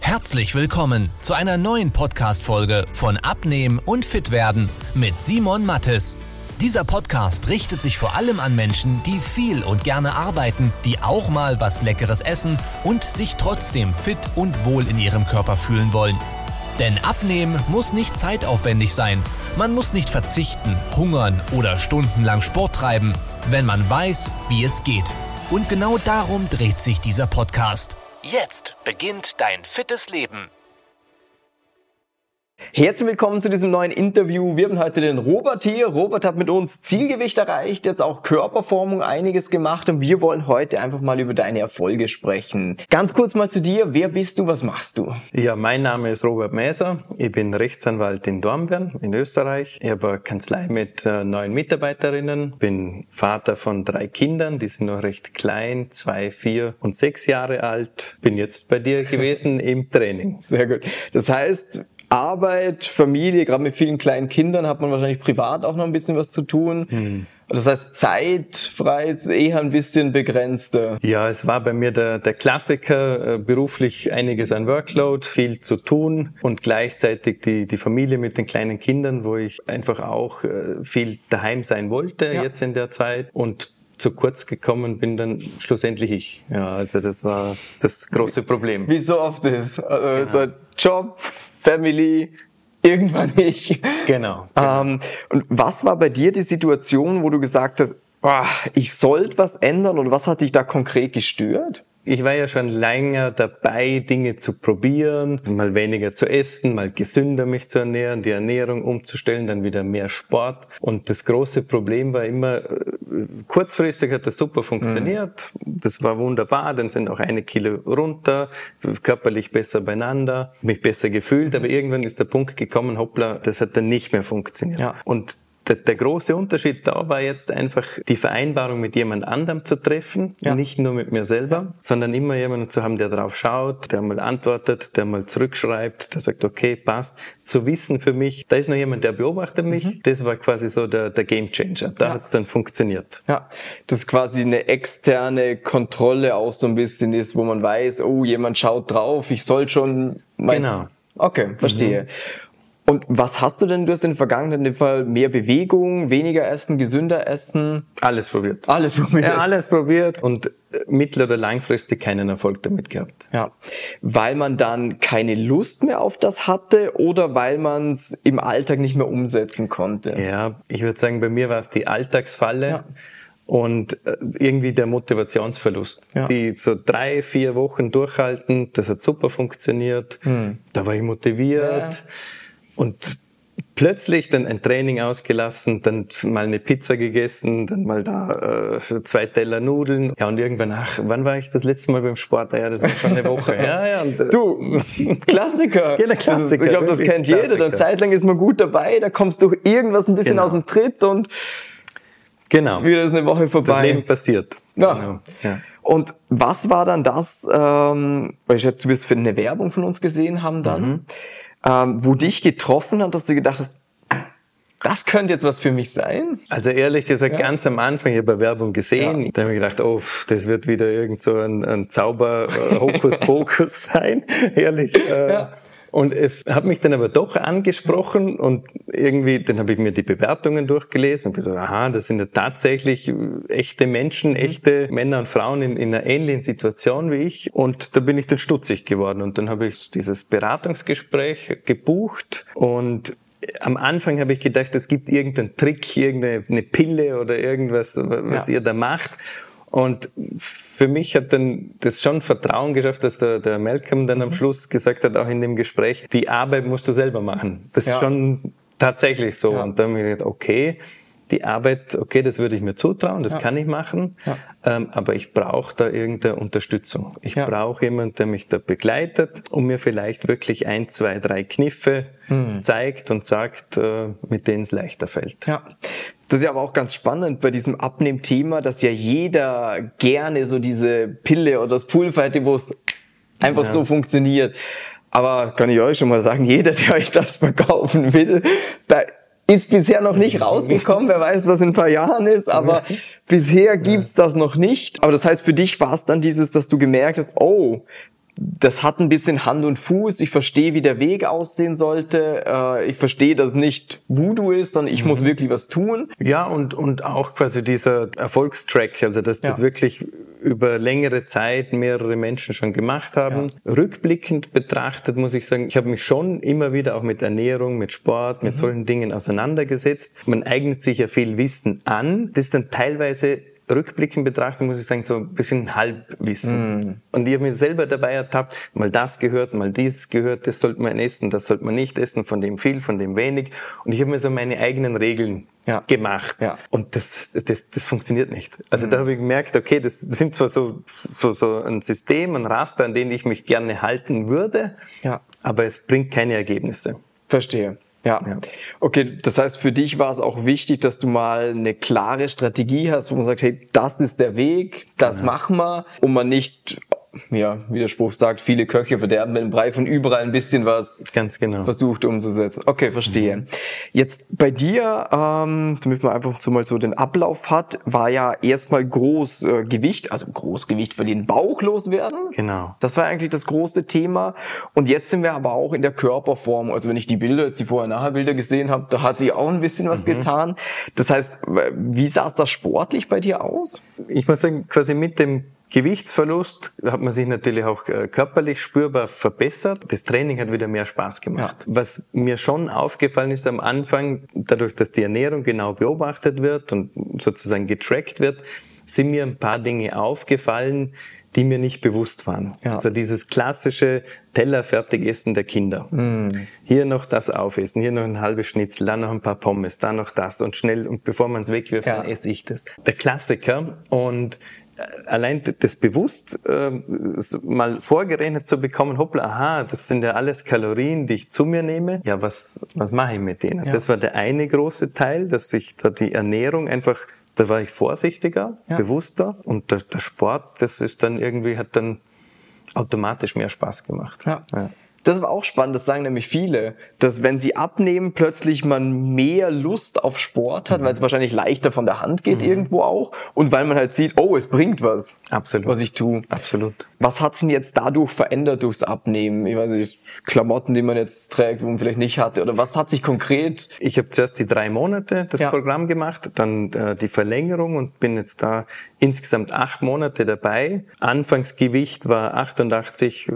Herzlich willkommen zu einer neuen Podcast-Folge von Abnehmen und Fitwerden mit Simon Mattes. Dieser Podcast richtet sich vor allem an Menschen, die viel und gerne arbeiten, die auch mal was Leckeres essen und sich trotzdem fit und wohl in ihrem Körper fühlen wollen. Denn Abnehmen muss nicht zeitaufwendig sein. Man muss nicht verzichten, hungern oder stundenlang Sport treiben, wenn man weiß, wie es geht. Und genau darum dreht sich dieser Podcast. Jetzt beginnt dein fittes Leben. Herzlich willkommen zu diesem neuen Interview. Wir haben heute den Robert hier. Robert hat mit uns Zielgewicht erreicht, jetzt auch Körperformung einiges gemacht und wir wollen heute einfach mal über deine Erfolge sprechen. Ganz kurz mal zu dir. Wer bist du? Was machst du? Ja, mein Name ist Robert Mäser. Ich bin Rechtsanwalt in Dornbirn in Österreich. Ich habe eine Kanzlei mit 9 Mitarbeiterinnen. Bin Vater von 3 Kindern. Die sind noch recht klein, 2, 4 und 6 Jahre alt. Bin jetzt bei dir gewesen im Training. Sehr gut. Das heißt, Arbeit, Familie, gerade mit vielen kleinen Kindern hat man wahrscheinlich privat auch noch ein bisschen was zu tun. Das heißt, zeitfrei ist eher ein bisschen begrenzter. Ja, es war bei mir der Klassiker, beruflich einiges an Workload, viel zu tun und gleichzeitig die Familie mit den kleinen Kindern, wo ich einfach auch viel daheim sein wollte jetzt in der Zeit und zu kurz gekommen bin dann schlussendlich ich. Ja, also das war das große Problem. Wie so oft ist. So Job, Family, irgendwann nicht. Genau. Und was war bei dir die Situation, wo du gesagt hast, ich sollte was ändern oder was hat dich da konkret gestört? Ich war ja schon länger dabei, Dinge zu probieren, mal weniger zu essen, mal gesünder mich zu ernähren, die Ernährung umzustellen, dann wieder mehr Sport. Und das große Problem war immer, kurzfristig hat das super funktioniert, das war wunderbar, dann sind auch 1 Kilo runter, körperlich besser beieinander, mich besser gefühlt, aber irgendwann ist der Punkt gekommen, hoppla, das hat dann nicht mehr funktioniert. Ja. Und der große Unterschied da war jetzt einfach die Vereinbarung mit jemand anderem zu treffen, nicht nur mit mir selber, sondern immer jemanden zu haben, der drauf schaut, der mal antwortet, der mal zurückschreibt, der sagt, okay, passt. Zu wissen für mich, da ist noch jemand, der beobachtet mich, das war quasi so der Game Changer. Da hat's dann funktioniert. Ja, das quasi eine externe Kontrolle auch so ein bisschen ist, wo man weiß, oh, jemand schaut drauf, ich soll schon... Genau. Okay, verstehe. Und was hast du denn? Du hast in der Vergangenheit in dem Fall mehr Bewegung, weniger essen, gesünder essen? Alles probiert. Alles probiert. Ja, alles probiert und mittel- oder langfristig keinen Erfolg damit gehabt. Ja, weil man dann keine Lust mehr auf das hatte oder weil man es im Alltag nicht mehr umsetzen konnte? Ja, ich würde sagen, bei mir war es die Alltagsfalle. Ja. Und irgendwie der Motivationsverlust. Ja. Die so 3, 4 Wochen durchhalten, das hat super funktioniert. Da war ich motiviert. Ja. Und plötzlich dann ein Training ausgelassen, dann mal eine Pizza gegessen, dann mal da 2 Teller Nudeln. Ja, und irgendwann, wann war ich das letzte Mal beim Sport? Ja, das war schon eine Woche. Ja, und, du, Klassiker. Ja, der Klassiker. Ich glaube, das kennt jeder. Eine Zeit lang ist man gut dabei, da kommst du irgendwas ein bisschen aus dem Tritt und wieder ist eine Woche vorbei. Das Leben passiert. Ja. Genau. Ja. Und was war dann das, weil ich schätze, du wirst für eine Werbung von uns gesehen haben dann, wo dich getroffen hat, dass du gedacht hast, das könnte jetzt was für mich sein? Also ehrlich gesagt, ganz am Anfang, ich habe Werbung gesehen, da habe ich gedacht, oh, das wird wieder irgend so ein Zauber-Hokuspokus sein, ehrlich. Und es hat mich dann aber doch angesprochen und irgendwie, dann habe ich mir die Bewertungen durchgelesen und gesagt, aha, das sind ja tatsächlich echte Menschen, echte Männer und Frauen in einer ähnlichen Situation wie ich und da bin ich dann stutzig geworden und dann habe ich dieses Beratungsgespräch gebucht und am Anfang habe ich gedacht, es gibt irgendeinen Trick, irgendeine Pille oder irgendwas, was ihr da macht. Und für mich hat dann das schon Vertrauen geschafft, dass der Malcolm dann am Schluss gesagt hat, auch in dem Gespräch, die Arbeit musst du selber machen. Das ist schon tatsächlich so. Und dann habe ich gedacht, okay, die Arbeit, okay, das würde ich mir zutrauen, das kann ich machen, aber ich brauche da irgendeine Unterstützung. Ich brauche jemanden, der mich da begleitet und mir vielleicht wirklich 1, 2, 3 Kniffe zeigt und sagt, mit denen es leichter fällt. Ja. Das ist ja aber auch ganz spannend bei diesem Abnehmthema, dass ja jeder gerne so diese Pille oder das Pulver hätte, wo es einfach so funktioniert. Aber kann ich euch schon mal sagen, jeder, der euch das verkaufen will, da ist bisher noch nicht rausgekommen. Wer weiß, was in ein paar Jahren ist, aber bisher gibt's das noch nicht. Aber das heißt, für dich war es dann dieses, dass du gemerkt hast, oh, das hat ein bisschen Hand und Fuß. Ich verstehe, wie der Weg aussehen sollte. Ich verstehe, dass es nicht Voodoo ist, sondern ich muss wirklich was tun. Ja, und auch quasi dieser Erfolgstrack, also dass das wirklich über längere Zeit mehrere Menschen schon gemacht haben. Ja. Rückblickend betrachtet muss ich sagen, ich habe mich schon immer wieder auch mit Ernährung, mit Sport, mit solchen Dingen auseinandergesetzt. Man eignet sich ja viel Wissen an. Das ist dann teilweise rückblickend betrachtet, muss ich sagen, so ein bisschen Halbwissen. Und ich habe mich selber dabei ertappt, mal das gehört, mal dieses gehört, das sollte man essen, das sollte man nicht essen, von dem viel, von dem wenig. Und ich habe mir so meine eigenen Regeln gemacht. Ja. Und das funktioniert nicht. Also da habe ich gemerkt, okay, das sind zwar so ein System, ein Raster, an dem ich mich gerne halten würde, aber es bringt keine Ergebnisse. Verstehe. Ja. Okay, das heißt, für dich war es auch wichtig, dass du mal eine klare Strategie hast, wo man sagt, hey, das ist der Weg, das machen wir, und man nicht, wie der Spruch sagt, viele Köche verderben den Brei, von überall ein bisschen was ganz genau versucht umzusetzen. Okay, verstehe. Jetzt bei dir, damit man einfach so mal so den Ablauf hat, war ja erstmal Großgewicht verlieren, Bauch loswerden. Genau. Das war eigentlich das große Thema. Und jetzt sind wir aber auch in der Körperform. Also wenn ich die Vorher-Nachher-Bilder gesehen habe, da hat sich auch ein bisschen was getan. Das heißt, wie sah es da sportlich bei dir aus? Ich muss sagen, quasi mit dem Gewichtsverlust hat man sich natürlich auch körperlich spürbar verbessert. Das Training hat wieder mehr Spaß gemacht. Ja. Was mir schon aufgefallen ist am Anfang, dadurch, dass die Ernährung genau beobachtet wird und sozusagen getrackt wird, sind mir ein paar Dinge aufgefallen, die mir nicht bewusst waren. Ja. Also dieses klassische Teller fertig essen der Kinder. Hier noch das aufessen, hier noch ein halbes Schnitzel, dann noch ein paar Pommes, da noch das und schnell, und bevor man es wegwirft, dann esse ich das. Der Klassiker. Und allein das bewusst mal vorgerechnet zu bekommen, hoppla, aha, das sind ja alles Kalorien, die ich zu mir nehme. Ja, was mache ich mit denen? Ja. Das war der eine große Teil, dass ich da die Ernährung einfach, da war ich vorsichtiger, bewusster, und der Sport, das ist dann irgendwie, hat dann automatisch mehr Spaß gemacht. Ja. Das ist aber auch spannend, das sagen nämlich viele, dass wenn sie abnehmen, plötzlich man mehr Lust auf Sport hat, weil es wahrscheinlich leichter von der Hand geht irgendwo auch, und weil man halt sieht, oh, es bringt was, was ich tue. Absolut. Was hat's denn jetzt dadurch verändert durchs Abnehmen? Ich weiß nicht, Klamotten, die man jetzt trägt, wo man vielleicht nicht hatte, oder was hat sich konkret? Ich habe zuerst die 3 Monate das Programm gemacht, dann die Verlängerung, und bin jetzt da insgesamt 8 Monate dabei. Anfangsgewicht war 88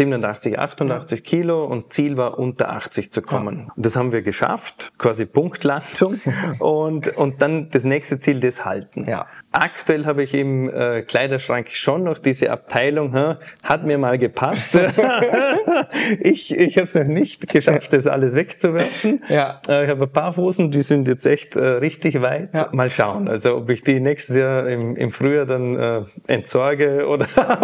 Kilo, und Ziel war unter 80 zu kommen. Ja. Und das haben wir geschafft, quasi Punktlandung, und dann das nächste Ziel, das halten. Ja. Aktuell habe ich im Kleiderschrank schon noch diese Abteilung, hat mir mal gepasst. Ich habe es noch nicht geschafft, das alles wegzuwerfen. Ja. Ich habe ein paar Hosen, die sind jetzt echt richtig weit. Ja. Mal schauen, also ob ich die nächstes Jahr im Frühjahr dann entsorge oder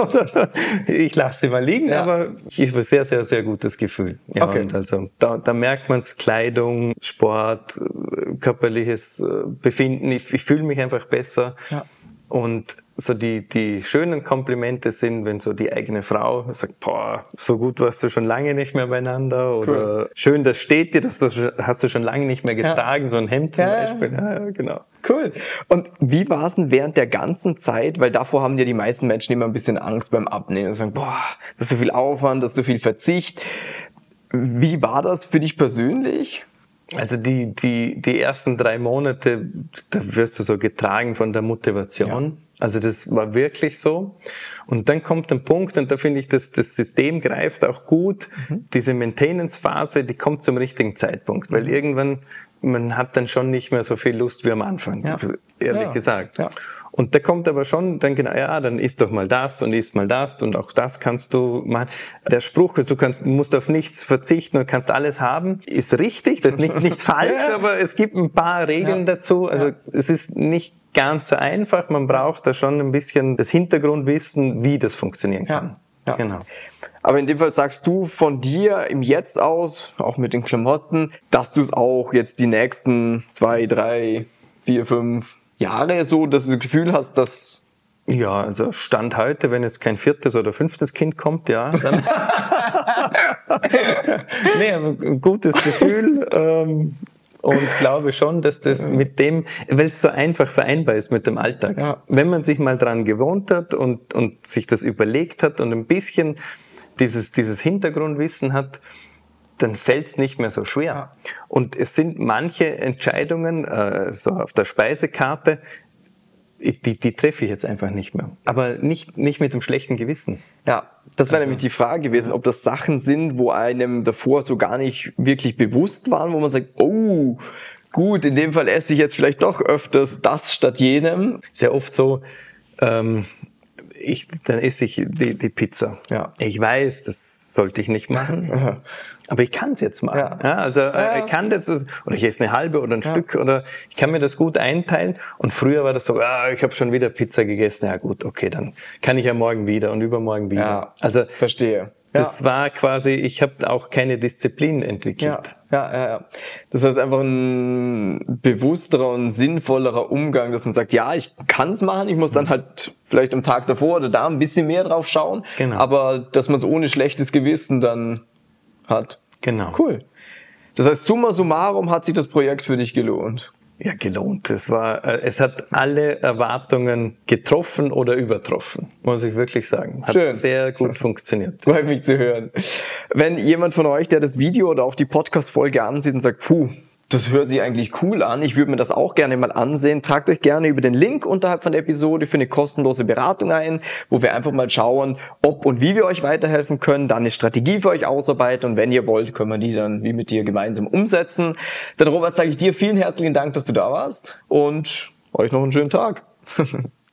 ich lasse sie mal liegen, aber ich habe ein sehr, sehr, sehr gutes Gefühl. Ja, okay. Und also da merkt man es, Kleidung, Sport, körperliches Befinden, ich fühle mich einfach besser. Ja. Und so die schönen Komplimente sind, wenn so die eigene Frau sagt, boah, so gut warst du schon lange nicht mehr beieinander, oder schön, das steht dir, das hast du schon lange nicht mehr getragen, so ein Hemd zum Beispiel. Ja, genau. Cool. Und wie war es denn während der ganzen Zeit, weil davor haben ja die meisten Menschen immer ein bisschen Angst beim Abnehmen und sagen, boah, das ist so viel Aufwand, das ist so viel Verzicht. Wie war das für dich persönlich? Also die ersten 3 Monate, da wirst du so getragen von der Motivation. Ja. Also das war wirklich so. Und dann kommt ein Punkt, und da finde ich, dass das System greift auch gut. Diese Maintenance-Phase, die kommt zum richtigen Zeitpunkt, weil irgendwann, man hat dann schon nicht mehr so viel Lust wie am Anfang, ehrlich gesagt. Ja. Und da kommt aber schon, dann genau, dann isst doch mal das und isst mal das, und auch das kannst du machen. Der Spruch, du musst auf nichts verzichten und kannst alles haben, ist richtig, das ist nichts falsch, aber es gibt ein paar Regeln dazu. Also es ist nicht ganz so einfach, man braucht da schon ein bisschen das Hintergrundwissen, wie das funktionieren kann. Ja. Genau. Aber in dem Fall sagst du von dir im Jetzt aus, auch mit den Klamotten, dass du es auch jetzt die nächsten 2, 3, 4, 5 Jahre so, dass du das Gefühl hast, dass... Ja, also Stand heute, wenn jetzt kein 4. oder 5. Kind kommt, dann... Nee, aber ein gutes Gefühl, und glaube schon, dass das mit dem, weil es so einfach vereinbar ist mit dem Alltag. Ja. Wenn man sich mal dran gewohnt hat und sich das überlegt hat und ein bisschen dieses Hintergrundwissen hat, dann fällt es nicht mehr so schwer. Ja. Und es sind manche Entscheidungen so auf der Speisekarte, die treffe ich jetzt einfach nicht mehr. Aber nicht mit dem schlechten Gewissen. Ja, das wäre nämlich die Frage gewesen, ob das Sachen sind, wo einem davor so gar nicht wirklich bewusst waren, wo man sagt, oh, gut, in dem Fall esse ich jetzt vielleicht doch öfters das statt jenem. Sehr oft so, dann esse ich die Pizza. Ja. Ich weiß, das sollte ich nicht machen. Aber ich kann es jetzt machen. Ja. Also ich kann das, oder ich esse eine halbe oder ein Stück, oder ich kann mir das gut einteilen. Und früher war das so, ich habe schon wieder Pizza gegessen. Ja gut, okay, dann kann ich ja morgen wieder und übermorgen wieder. Ja, also verstehe. Das war quasi, ich habe auch keine Disziplin entwickelt. Ja. Das heißt einfach ein bewussterer und sinnvollerer Umgang, dass man sagt, ja, ich kann es machen, ich muss dann halt vielleicht am Tag davor oder da ein bisschen mehr drauf schauen, aber dass man es ohne schlechtes Gewissen dann hat. Genau. Cool. Das heißt, summa summarum hat sich das Projekt für dich gelohnt. Ja, gelohnt. Es hat alle Erwartungen getroffen oder übertroffen, muss ich wirklich sagen. Hat Schön. Sehr gut funktioniert. Freut mich zu hören. Wenn jemand von euch, der das Video oder auch die Podcast-Folge ansieht und sagt, das hört sich eigentlich cool an, ich würde mir das auch gerne mal ansehen, tragt euch gerne über den Link unterhalb von der Episode für eine kostenlose Beratung ein, wo wir einfach mal schauen, ob und wie wir euch weiterhelfen können, dann eine Strategie für euch ausarbeiten und wenn ihr wollt, können wir die dann wie mit dir gemeinsam umsetzen. Dann Robert, sage ich dir vielen herzlichen Dank, dass du da warst und euch noch einen schönen Tag.